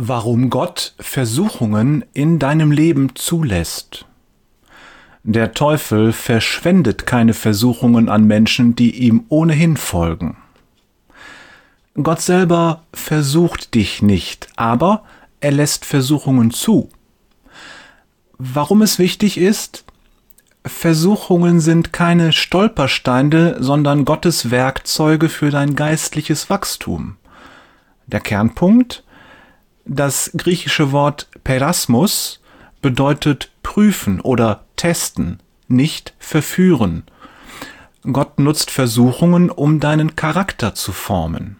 Warum Gott Versuchungen in deinem Leben zulässt. Der Teufel verschwendet keine Versuchungen an Menschen, die ihm ohnehin folgen. Gott selber versucht dich nicht, aber er lässt Versuchungen zu. Warum es wichtig ist? Versuchungen sind keine Stolpersteine, sondern Gottes Werkzeuge für dein geistliches Wachstum. Der Kernpunkt: das griechische Wort Perasmus bedeutet prüfen oder testen, nicht verführen. Gott nutzt Versuchungen, um deinen Charakter zu formen.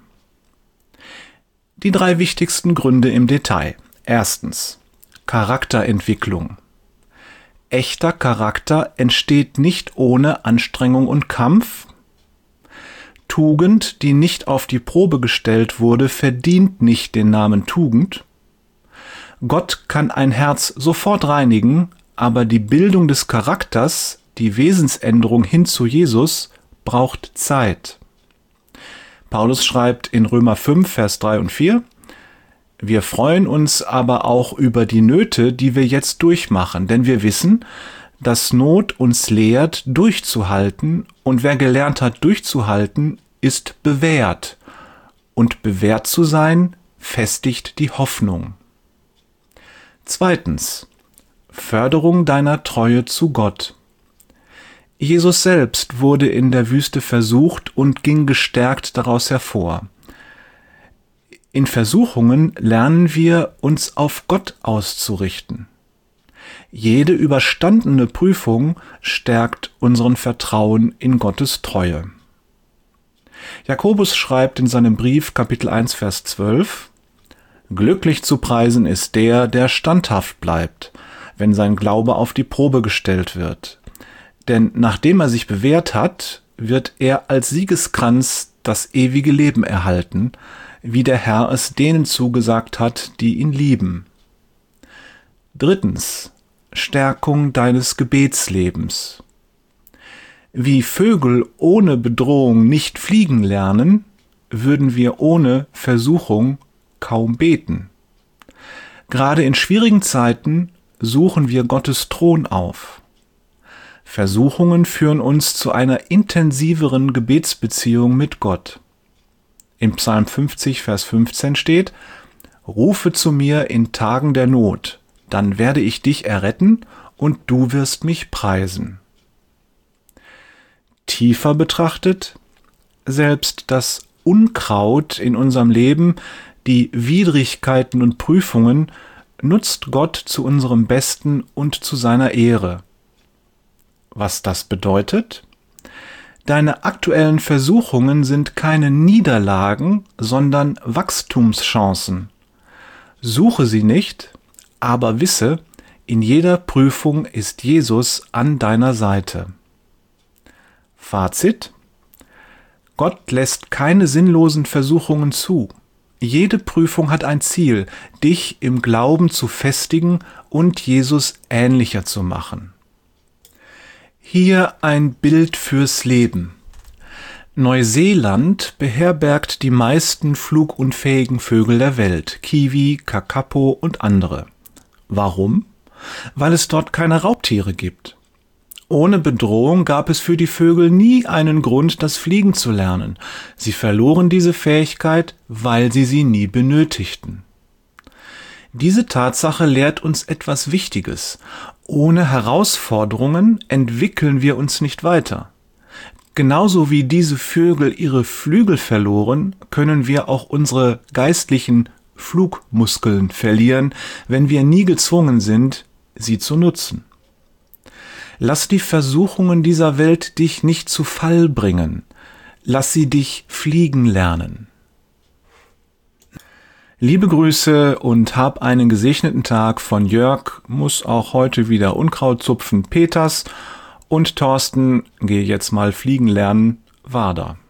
Die 3 wichtigsten Gründe im Detail. Erstens: Charakterentwicklung. Echter Charakter entsteht nicht ohne Anstrengung und Kampf. Tugend, die nicht auf die Probe gestellt wurde, verdient nicht den Namen Tugend. Gott kann ein Herz sofort reinigen, aber die Bildung des Charakters, die Wesensänderung hin zu Jesus, braucht Zeit. Paulus schreibt in Römer 5, Vers 3 und 4: Wir freuen uns aber auch über die Nöte, die wir jetzt durchmachen, denn wir wissen, dass Not uns lehrt, durchzuhalten, und wer gelernt hat, durchzuhalten, ist bewährt. Und bewährt zu sein, festigt die Hoffnung. Zweitens: Förderung deiner Treue zu Gott. Jesus selbst wurde in der Wüste versucht und ging gestärkt daraus hervor. In Versuchungen lernen wir, uns auf Gott auszurichten. Jede überstandene Prüfung stärkt unseren Vertrauen in Gottes Treue. Jakobus schreibt in seinem Brief, Kapitel 1, Vers 12: Glücklich zu preisen ist der, der standhaft bleibt, wenn sein Glaube auf die Probe gestellt wird. Denn nachdem er sich bewährt hat, wird er als Siegeskranz das ewige Leben erhalten, wie der Herr es denen zugesagt hat, die ihn lieben. Drittens: Stärkung deines Gebetslebens. Wie Vögel ohne Bedrohung nicht fliegen lernen, würden wir ohne Versuchung kaum beten. Gerade in schwierigen Zeiten suchen wir Gottes Thron auf. Versuchungen führen uns zu einer intensiveren Gebetsbeziehung mit Gott. In Psalm 50, Vers 15 steht: Rufe zu mir in Tagen der Not, dann werde ich dich erretten und du wirst mich preisen. Tiefer betrachtet: Selbst das Unkraut in unserem Leben, die Widrigkeiten und Prüfungen, nutzt Gott zu unserem Besten und zu seiner Ehre. Was das bedeutet? Deine aktuellen Versuchungen sind keine Niederlagen, sondern Wachstumschancen. Suche sie nicht, aber wisse, in jeder Prüfung ist Jesus an deiner Seite. Fazit: Gott lässt keine sinnlosen Versuchungen zu. Jede Prüfung hat ein Ziel, dich im Glauben zu festigen und Jesus ähnlicher zu machen. Hier ein Bild fürs Leben. Neuseeland beherbergt die meisten flugunfähigen Vögel der Welt, Kiwi, Kakapo und andere. Warum? Weil es dort keine Raubtiere gibt. Ohne Bedrohung gab es für die Vögel nie einen Grund, das Fliegen zu lernen. Sie verloren diese Fähigkeit, weil sie nie benötigten. Diese Tatsache lehrt uns etwas Wichtiges: Ohne Herausforderungen entwickeln wir uns nicht weiter. Genauso wie diese Vögel ihre Flügel verloren, können wir auch unsere geistlichen Flugmuskeln verlieren, wenn wir nie gezwungen sind, sie zu nutzen. Lass die Versuchungen dieser Welt dich nicht zu Fall bringen. Lass sie dich fliegen lernen. Liebe Grüße und hab einen gesegneten Tag von Jörg, muss auch heute wieder Unkraut zupfen, Peters, und Thorsten, geh jetzt mal fliegen lernen, Wader.